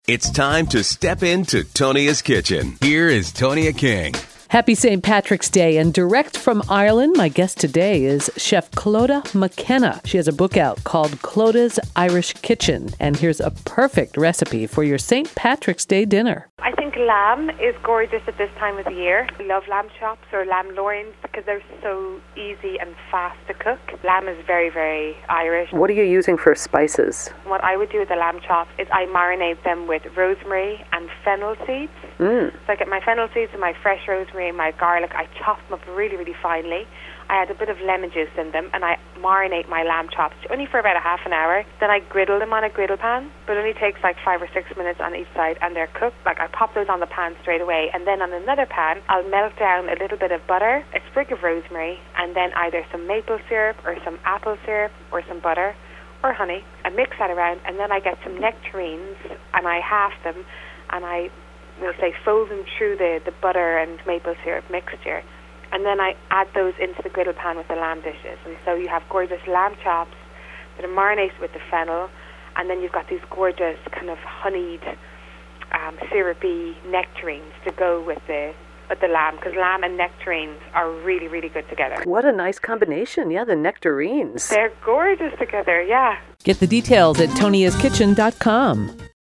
It's time to step into Tonia's kitchen. Here is Tonia King. Happy St. Patrick's Day, and direct from Ireland, my guest today is Chef Clodagh McKenna. She has a book out called Clodagh's Irish Kitchen, and here's a perfect recipe for your St. Patrick's Day dinner. I think lamb is gorgeous at this time of the year. I love lamb chops or lamb loins because they're so easy and fast to cook. Lamb is very, very Irish. What are you using for spices? What I would do with the lamb chops is I marinate them with rosemary and fennel seeds. So I get my fennel seeds and my fresh rosemary and my garlic. I chop them up really, really finely. I add a bit of lemon juice in them and I marinate my lamb chops only for about a half an hour. Then I griddle them on a griddle pan, but it only takes like 5 or 6 minutes on each side, and they're cooked. Like, I pop those on the pan straight away, and then on another pan I'll melt down a little bit of butter, a sprig of rosemary, and then either some maple syrup or some apple syrup or some butter or honey. I mix that around, and then I get some nectarines and I half them, and I fold them through the butter and maple syrup mixture. And then I add those into the griddle pan with the lamb dishes. And so you have gorgeous lamb chops that are marinated with the fennel, and then you've got these gorgeous kind of honeyed, syrupy nectarines to go with the lamb, because lamb and nectarines are really, really good together. What a nice combination. Yeah, the nectarines. They're gorgeous together, yeah. Get the details at toniaskitchen.com.